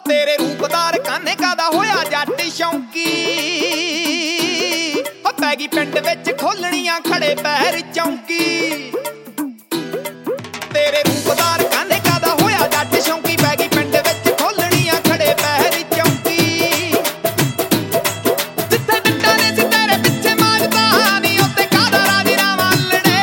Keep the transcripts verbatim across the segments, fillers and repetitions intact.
तेरे रूपदार काने कादा होया जट शौकी हो पैगी पिंड विच खोलणियां खड़े पैर चौंकी तेरे रूपदार काने कादा होया जट शौकी पैगी पिंड विच खोलणियां खड़े पैर चौंकी जिथे डंडा ने सी तेरे पिछे मारदा नी उत्ते कादा राजीनामा लड़े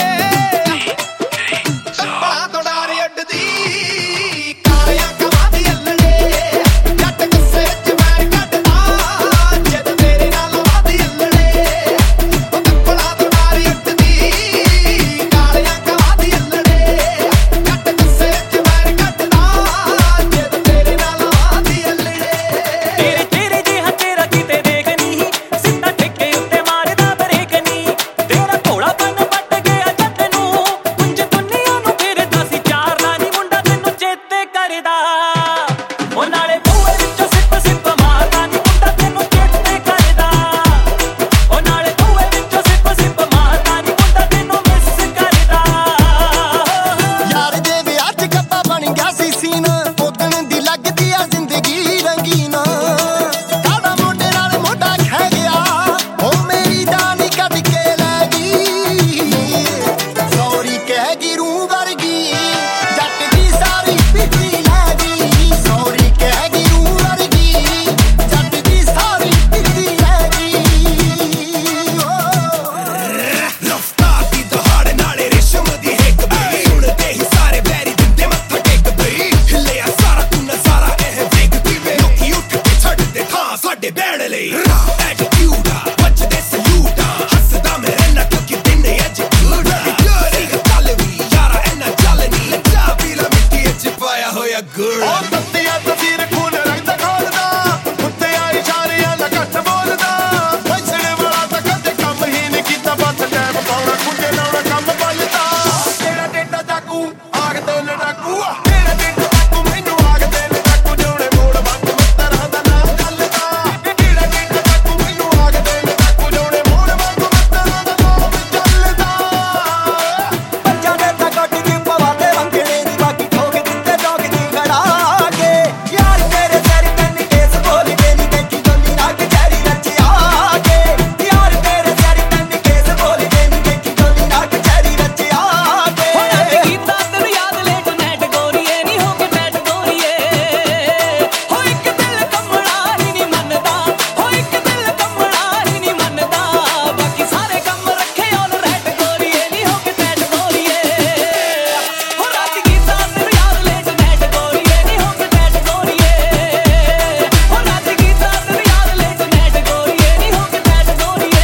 बड़ा तो डर अड्डदी कालियां कमां दी अल्लड़े जट गुस्से विच मैर कढदा जद तेरे नाल वादी अल्लड़े बड़ा तो डर अड्डदी कालियां कमां दी अल्लड़े जट गुस्से विच मैर कढदा जद तेरे नाल वादी अल्लड़े तेरे तेरे जिहा तेरा किते देख नी सिद्धा ठेके उत्ते मारदा बरेक नी तेरा घोड़ापन पट गया जट नूं कुंज दुनिया नूं फिरदा सी चार नानी मुंडा तैनूं चेते करदा ओ नाले बूहे विचों सिप सिप मारदा नी मुंडा तैनूं चेते करदा ओ नाले बूहे विचों सिप सिप मारदा नी मुंडा तैनूं मिस करदा यार दे विआह च कप्पा बन गया सी सीन उदण दी लगदी आ जिंदगी रंगीन काला मोढे नाल मोढा खै गया ओ मेरी जान कट के लै गई सॉरी कह गई रूह वर्गी जट दी सारी पिछली लै गई सॉरी कह गई रूह वर्गी जट दी सारी पिछली लै गई रफ्तार दी दहाड़ नाले रेशम दी हिक बई सुणदे ही सारे बैरी दिंदे मत्था टेक बई हिलिया सारा तू नजारा एह वेखदी वे लोकी उठ के छड्डदे थां साडे बैण लई एटीट्यूड आ बचदे सलूट आ हसदा मैं रहना क्योंकि दिन अज गुड आ गल वी यारा इन्ना चल नी लज्जा पीला मिट्टी च पाया होया गुड़ ओ तत्तियां तसीर खून रंग खोलदा उत्ते आई इशारियां दा घट बोलदा फसणे वाला तां कदे कम ही नहीं कीता बस टैम पाउणा कुंजे लाउणा कम बलदा तेरा डेटा चाकू आग ते लड़ाकू तेरा डेटा चाकू मैनू आग ते लड़ाकू जोड़े मोड़ वक्त मस्तरां दा नाम ਚੱਲਦਾ तेरा डेटा चाकू मैनू आग ते लड़ाकू जोड़े मोड़ वक्त मस्तरां दा नाम ਚੱਲਦਾ ਬੱਚਾ ਦੇ ਤਾਂ ਕੱਟ ਕੇ ਪਵਾ ਦੇ ਰੰਗੜੇ ਦੀ ਬਾਕੀ ਠੋਕ ਦਿੱਤੇ ਚੌਕ ਦੀ ਗੜਾ ਕੇ ਯਾਰ ਤੇਰੇ ਸਿਰ ਕੰਨ ਕੇਸ ਬੋਲ ਕੇ ਨੀ ਦੇਖੀ ਗੋਲੀ ਨਾ ਕਚਹਿਰੀ ਵਿੱਚ ਆ ਕੇ ਯਾਰ ਤੇਰੇ ਸਿਰ ਕੰਨ ਕੇਸ ਬੋਲ ਕੇ ਨੀ ਦੇਖੀ ਗੋਲੀ ਨਾ ਕਚਹਿਰੀ ਵਿੱਚ ਆ ਕੇ ਹੁਣ ਅੱਜ ਕੀਤਾ ਤੈਨੂੰ ਯਾਦ ਲੇਟ ਨੈਟ ਗੋਰੀਏ ਨੀ ਹੋ ਕੇ ਨੈਟ ਗੋਰੀਏ ਹੋ ਇੱਕ ਦਿਲ ਕੰਮਣਾ ਹੀ ਨਹੀਂ ਮੰਨਦਾ ਹੋ ਇੱਕ ਦਿਲ ਕੰਮਣਾ ਹੀ ਨਹੀਂ ਮੰਨਦਾ ਬਾਕੀ ਸਾਰੇ ਕੰਮ ਰੱਖੇ ਔਨ ਰੈਟ ਗੋਰੀਏ ਨੀ ਹੋ ਕੇ ਨੈਟ ਗੋਰੀਏ ਹੋ ਰਾਤ ਕੀਤਾ ਤੈਨੂੰ ਯਾਦ ਲੇਟ ਨੈਟ ਗੋਰੀਏ ਨੀ ਹੋ ਕੇ ਨੈਟ ਗੋਰੀਏ ਹੋ ਰਾਤ ਕੀਤਾ ਤੈਨੂੰ ਯਾਦ ਲੇਟ ਨੈਟ ਗੋਰੀਏ ਨੀ ਹੋ ਕੇ ਨੈਟ ਗੋਰੀਏ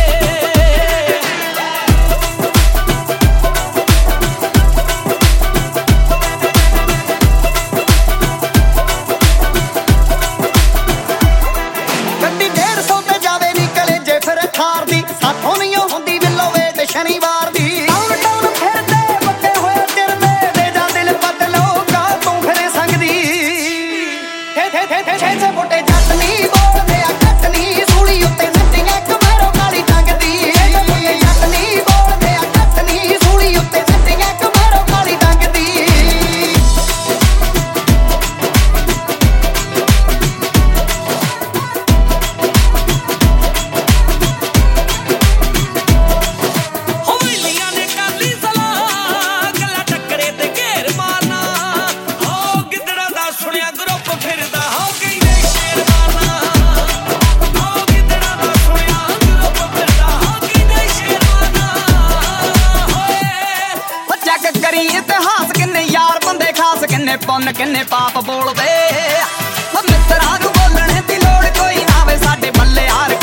ਗੱਡੀ ਡੇਢ ਸੌ ਤੇ ਜਾਵੇ ਨੀ ਕਲੇਜੇ ਫਿਰ ਥਾਰ ਦੀ ਸਾਥੋਂ ਨਹੀਂ ਹੁੰਦੀ ਵਿਲੋ ਵੇਟ ਸ਼ਨੀਵਾਰ ਦੀ ਟਾਊਨ ਟਾਊਨ ਫਿਰਦੇ ਬੱਤੇ ਹੋਏ ਤਿਰਦੇ ਦੇ ਜਾ ਦਿਲ ਬਦਲੋ ਕਾ ਤੂੰ ਫਿਰੇ ਸੰਗਦੀ ਥੇ ਥੇ ਥੇ ਥੇ ਛੇ ਫੁੱਟੇ ਜੱਟ ਨਹੀਂ ਬੋਲਦੇ ਆ ਕੱਟ ਨਹੀਂ ਸੂਲੀ ਉੱਤੇ ਨੱਟੀਆਂ ਕਮਰੋ ਕਾਲੀ ਟੰਗਦੀ ਛੇ ਫੁੱਟੇ ਜੱਟ ਨਹੀਂ ਬੋਲਦੇ ਆ ਕੱਟ ਨਹੀਂ ਸੂਲੀ ਉੱਤੇ ਨੱਟੀਆਂ ਕਮਰੋ ਕਾਲੀ ਟੰਗਦੀ ਹਵੇਲੀਆਂ ਨੇ ਕਾਲੀ ਸਲਾਹ ਗੱਲਾਂ ਟੱਕਰੇ ਤੇ ਘੇਰ ਮਾਰਨਾ ਹੋ ਗਿੱਦੜਾਂ ਦਾ ਸੁਣਿਆ ਗਰੁੱਪ ਫਿਰਦਾ ਹੋ ਕਹਿੰਦੇ ਸ਼ੇਰ ਮਾਰਨਾ ਹੋ ਗਿੱਦੜਾਂ ਦਾ ਸੁਣਿਆ ਗਰੁੱਪ ਫਿਰਦਾ ਹੋ ਕਹਿੰਦੇ ਸ਼ੇਰ ਮਾਰਨਾ ਹੋਏ ਹੋ ਚੈੱਕ ਕਰੀ ਇਤਿਹਾਸ ਕਿੰਨੇ ਯਾਰ ਬੰਦੇ ਖਾਸ ਕਿੰਨੇ ਪੁੰਨ ਕਿੰਨੇ ਪਾਪ ਬੋਲਦੇ ਹੋ ਮਿੱਤਰਾਂ ਨੂੰ ਬੋਲਣੇ ਦੀ ਲੋੜ ਕੋਈ ਨਾ ਵੇ ਸਾਡੇ ਬੱਲੇ ਯਾਰ